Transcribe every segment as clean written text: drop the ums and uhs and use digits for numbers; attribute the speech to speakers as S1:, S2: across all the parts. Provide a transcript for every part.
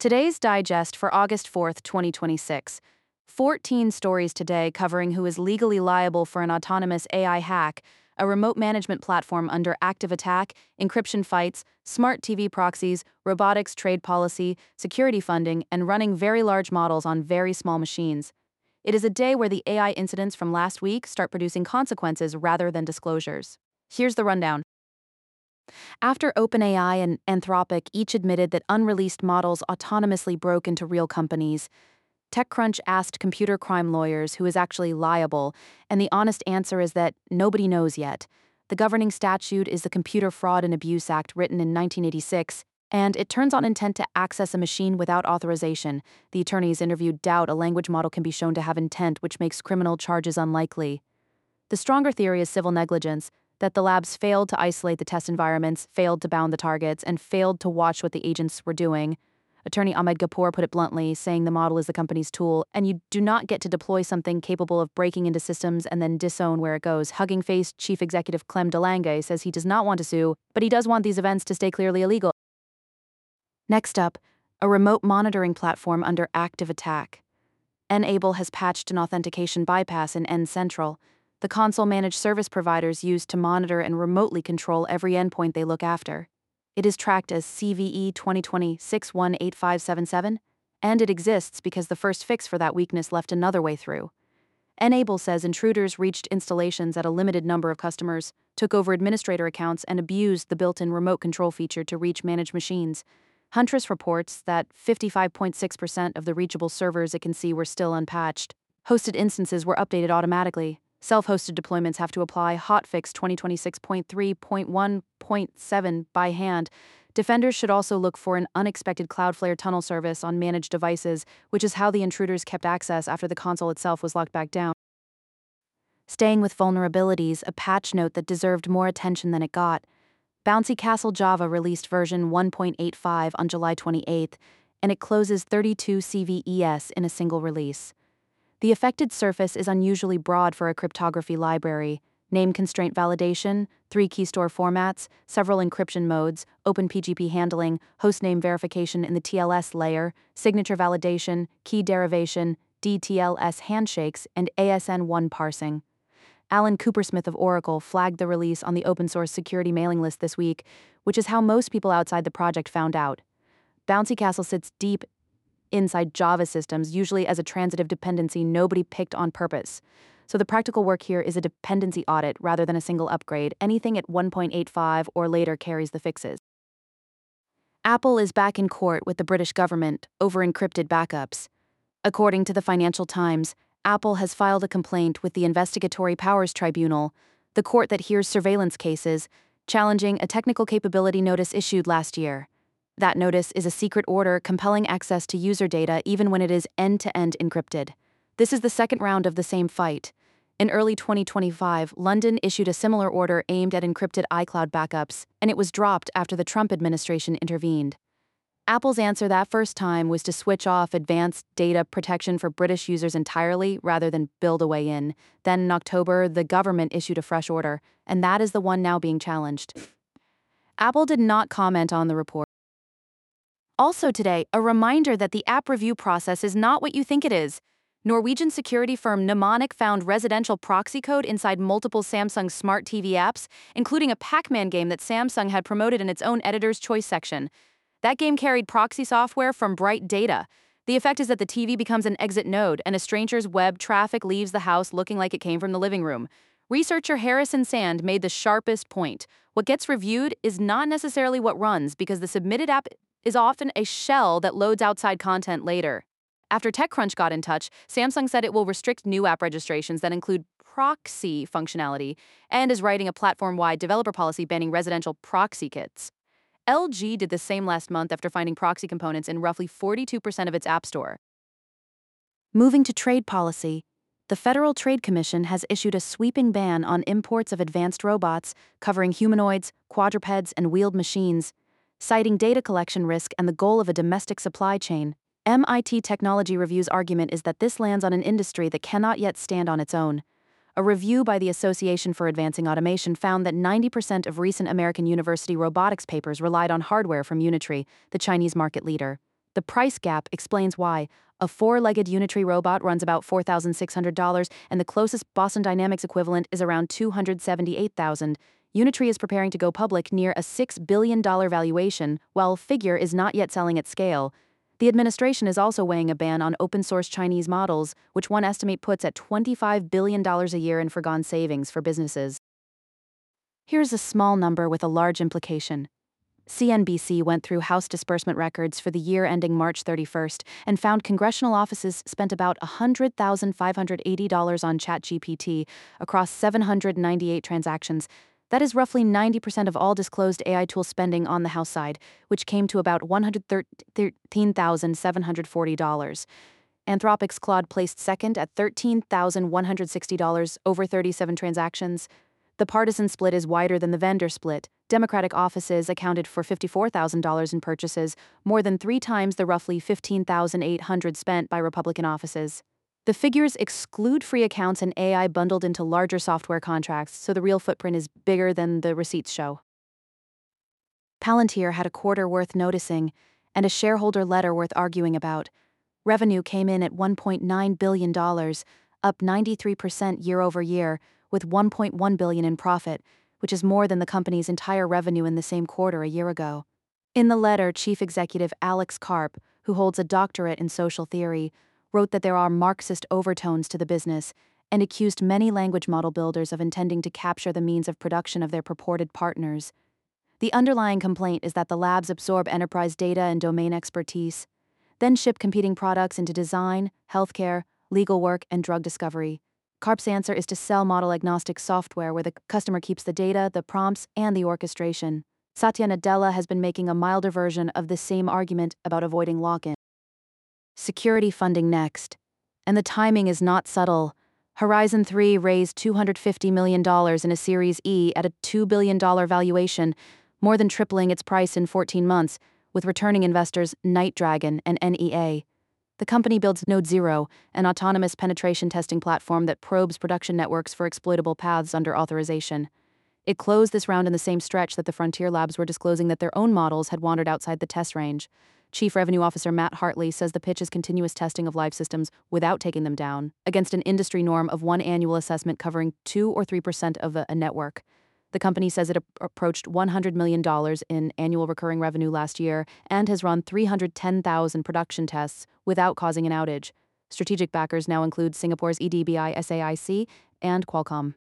S1: Today's digest for August 4th, 2026. 14 stories today covering who is legally liable for an autonomous AI hack, a remote management platform under active attack, encryption fights, smart TV proxies, robotics trade policy, security funding, and running very large models on very small machines. It is a day where the AI incidents from last week start producing consequences rather than disclosures. Here's the rundown. After OpenAI and Anthropic each admitted that unreleased models autonomously broke into real companies, TechCrunch asked computer crime lawyers who is actually liable, and the honest answer is that nobody knows yet. The governing statute is the Computer Fraud and Abuse Act, written in 1986, and it turns on intent to access a machine without authorization. The attorneys interviewed doubt a language model can be shown to have intent, which makes criminal charges unlikely. The stronger theory is civil negligence, that the labs failed to isolate the test environments, failed to bound the targets, and failed to watch what the agents were doing. Attorney Ahmed Kapoor put it bluntly, saying the model is the company's tool, and you do not get to deploy something capable of breaking into systems and then disown where it goes. Hugging Face Chief Executive Clem DeLange says he does not want to sue, but he does want these events to stay clearly illegal. Next up, a remote monitoring platform under active attack. N-able has patched an authentication bypass in N-Central, the console managed service providers use to monitor and remotely control every endpoint they look after. It is tracked as CVE 2020-618577, and it exists because the first fix for that weakness left another way through. N-able says intruders reached installations at a limited number of customers, took over administrator accounts, and abused the built-in remote control feature to reach managed machines. Huntress reports that 55.6% of the reachable servers it can see were still unpatched. Hosted instances were updated automatically. Self-hosted deployments have to apply hotfix 2026.3.1.7 by hand. Defenders should also look for an unexpected Cloudflare tunnel service on managed devices, which is how the intruders kept access after the console itself was locked back down. Staying with vulnerabilities, a patch note that deserved more attention than it got. Bouncy Castle Java released version 1.85 on July 28th, and it closes 32 CVEs in a single release. The affected surface is unusually broad for a cryptography library: name constraint validation, 3 key store formats, several encryption modes, OpenPGP handling, hostname verification in the TLS layer, signature validation, key derivation, DTLS handshakes, and ASN1 parsing. Alan Coopersmith of Oracle flagged the release on the open-source security mailing list this week, which is how most people outside the project found out. Bouncy Castle sits deep inside Java systems, usually as a transitive dependency nobody picked on purpose. So the practical work here is a dependency audit rather than a single upgrade. Anything at 1.85 or later carries the fixes. Apple is back in court with the British government over encrypted backups. According to the Financial Times, Apple has filed a complaint with the Investigatory Powers Tribunal, the court that hears surveillance cases, challenging a technical capability notice issued last year. That notice is a secret order compelling access to user data even when it is end-to-end encrypted. This is the second round of the same fight. In early 2025, London issued a similar order aimed at encrypted iCloud backups, and it was dropped after the Trump administration intervened. Apple's answer that first time was to switch off advanced data protection for British users entirely rather than build a way in. Then in October, the government issued a fresh order, and that is the one now being challenged. Apple did not comment on the report. Also today, a reminder that the app review process is not what you think it is. Norwegian security firm Mnemonic found residential proxy code inside multiple Samsung smart TV apps, including a Pac-Man game that Samsung had promoted in its own editor's choice section. That game carried proxy software from Bright Data. The effect is that the TV becomes an exit node, and a stranger's web traffic leaves the house looking like it came from the living room. Researcher Harrison Sand made the sharpest point. What gets reviewed is not necessarily what runs, because the submitted app is often a shell that loads outside content later. After TechCrunch got in touch, Samsung said it will restrict new app registrations that include proxy functionality and is writing a platform-wide developer policy banning residential proxy kits. LG did the same last month after finding proxy components in roughly 42% of its app store. Moving to trade policy, the Federal Trade Commission has issued a sweeping ban on imports of advanced robots covering humanoids, quadrupeds, and wheeled machines, citing data collection risk and the goal of a domestic supply chain. MIT Technology Review's argument is that this lands on an industry that cannot yet stand on its own. A review by the Association for Advancing Automation found that 90% of recent American university robotics papers relied on hardware from Unitree, the Chinese market leader. The price gap explains why. A four-legged Unitree robot runs about $4,600, and the closest Boston Dynamics equivalent is around $278,000. Unitree is preparing to go public near a $6 billion valuation, while Figure is not yet selling at scale. The administration is also weighing a ban on open-source Chinese models, which one estimate puts at $25 billion a year in foregone savings for businesses. Here's a small number with a large implication. CNBC went through House disbursement records for the year ending March 31st and found congressional offices spent about $100,580 on ChatGPT across 798 transactions. That is roughly 90% of all disclosed AI tool spending on the House side, which came to about $113,740. Anthropic's Claude placed second at $13,160 over 37 transactions. The partisan split is wider than the vendor split. Democratic offices accounted for $54,000 in purchases, more than 3 times the roughly $15,800 spent by Republican offices. The figures exclude free accounts and AI bundled into larger software contracts, so the real footprint is bigger than the receipts show. Palantir had a quarter worth noticing, and a shareholder letter worth arguing about. Revenue came in at $1.9 billion, up 93% year over year, with $1.1 billion in profit, which is more than the company's entire revenue in the same quarter a year ago. In the letter, Chief Executive Alex Karp, who holds a doctorate in social theory, wrote that there are Marxist overtones to the business and accused many language model builders of intending to capture the means of production of their purported partners. The underlying complaint is that the labs absorb enterprise data and domain expertise, then ship competing products into design, healthcare, legal work, and drug discovery. Karp's answer is to sell model-agnostic software where the customer keeps the data, the prompts, and the orchestration. Satya Nadella has been making a milder version of this same argument about avoiding lock-in. Security funding next. And the timing is not subtle. Horizon 3 raised $250 million in a Series E at a $2 billion valuation, more than tripling its price in 14 months, with returning investors Night Dragon and NEA. The company builds Node Zero, an autonomous penetration testing platform that probes production networks for exploitable paths under authorization. It closed this round in the same stretch that the Frontier Labs were disclosing that their own models had wandered outside the test range. Chief Revenue Officer Matt Hartley says the pitch is continuous testing of live systems without taking them down, against an industry norm of one annual assessment covering 2 or 3% of a network. The company says it approached $100 million in annual recurring revenue last year and has run 310,000 production tests without causing an outage. Strategic backers now include Singapore's EDBI SAIC and Qualcomm.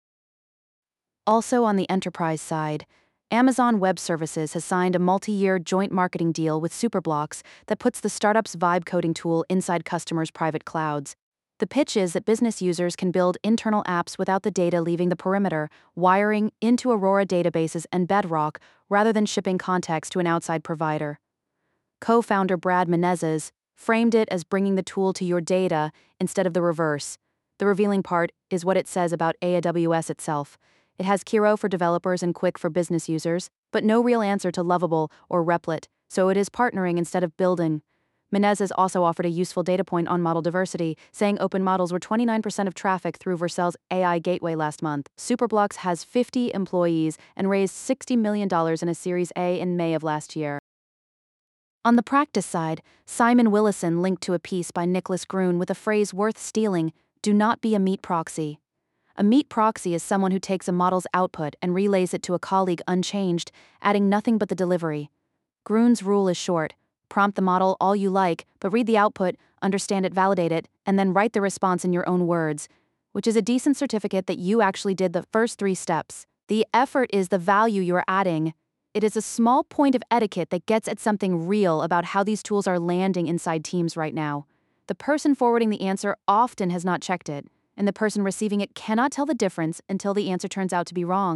S1: Also on the enterprise side, Amazon Web Services has signed a multi-year joint marketing deal with Superblocks that puts the startup's vibe coding tool inside customers' private clouds. The pitch is that business users can build internal apps without the data leaving the perimeter, wiring into Aurora databases and Bedrock rather than shipping context to an outside provider. Co-founder Brad Menezes framed it as bringing the tool to your data instead of the reverse. The revealing part is what it says about AWS itself. It has Kiro for developers and Quick for business users, but no real answer to Lovable or Replit, so it is partnering instead of building. Menezes also offered a useful data point on model diversity, saying open models were 29% of traffic through Vercel's AI gateway last month. Superblocks has 50 employees and raised $60 million in a Series A in May of last year. On the practice side, Simon Willison linked to a piece by Nicholas Gruen with a phrase worth stealing: "Do not be a meat proxy." A meat proxy is someone who takes a model's output and relays it to a colleague unchanged, adding nothing but the delivery. Gruen's rule is short: prompt the model all you like, but read the output, understand it, validate it, and then write the response in your own words, which is a decent certificate that you actually did the first 3 steps. The effort is the value you are adding. It is a small point of etiquette that gets at something real about how these tools are landing inside teams right now. The person forwarding the answer often has not checked it, and the person receiving it cannot tell the difference until the answer turns out to be wrong.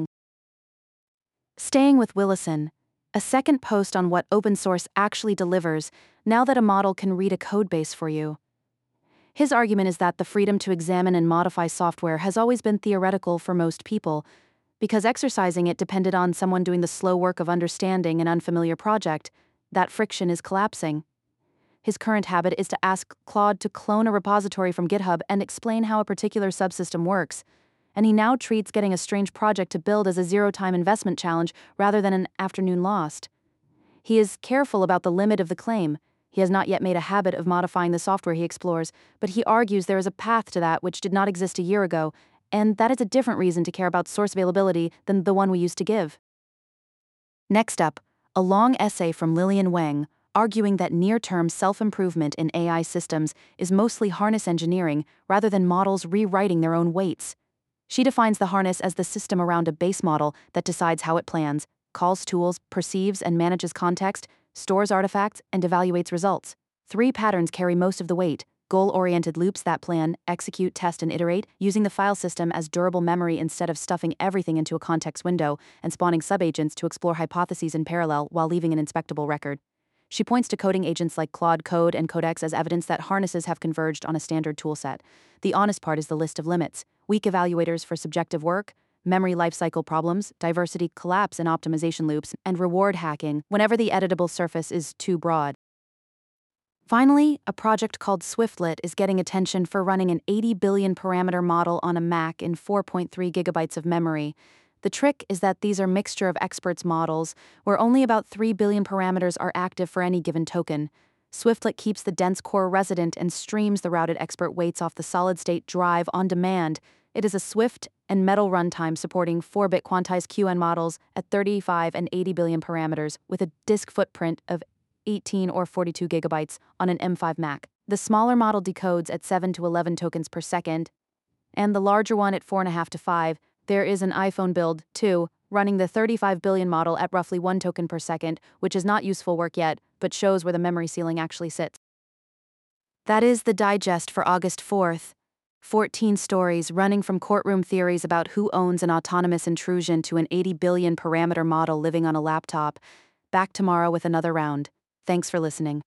S1: Staying with Willison, a second post on what open source actually delivers now that a model can read a codebase for you. His argument is that the freedom to examine and modify software has always been theoretical for most people, because exercising it depended on someone doing the slow work of understanding an unfamiliar project. That friction is collapsing. His current habit is to ask Claude to clone a repository from GitHub and explain how a particular subsystem works, and he now treats getting a strange project to build as a zero-time investment challenge rather than an afternoon lost. He is careful about the limit of the claim. He has not yet made a habit of modifying the software he explores, but he argues there is a path to that which did not exist a year ago, and that is a different reason to care about source availability than the one we used to give. Next up, a long essay from Lillian Wang, arguing that near-term self-improvement in AI systems is mostly harness engineering rather than models rewriting their own weights. She defines the harness as the system around a base model that decides how it plans, calls tools, perceives and manages context, stores artifacts, and evaluates results. 3 patterns carry most of the weight: goal-oriented loops that plan, execute, test, and iterate, using the file system as durable memory instead of stuffing everything into a context window, and spawning subagents to explore hypotheses in parallel while leaving an inspectable record. She points to coding agents like Claude Code and Codex as evidence that harnesses have converged on a standard toolset. The honest part is the list of limits: weak evaluators for subjective work, memory lifecycle problems, diversity collapse in optimization loops, and reward hacking whenever the editable surface is too broad. Finally, a project called Swiftlet is getting attention for running an 80 billion parameter model on a Mac in 4.3 gigabytes of memory. The trick is that these are mixture of experts models, where only about 3 billion parameters are active for any given token. Swiftlet keeps the dense core resident and streams the routed expert weights off the solid-state drive on demand. It is a Swift and Metal runtime supporting 4-bit quantized QN models at 35 and 80 billion parameters with a disk footprint of 18 or 42 gigabytes on an M5 Mac. The smaller model decodes at 7 to 11 tokens per second, and the larger one at 4.5 to 5. There is an iPhone build, too, running the 35 billion model at roughly 1 token per second, which is not useful work yet, but shows where the memory ceiling actually sits. That is the digest for August 4th. 14 stories running from courtroom theories about who owns an autonomous intrusion to an 80 billion parameter model living on a laptop. Back tomorrow with another round. Thanks for listening.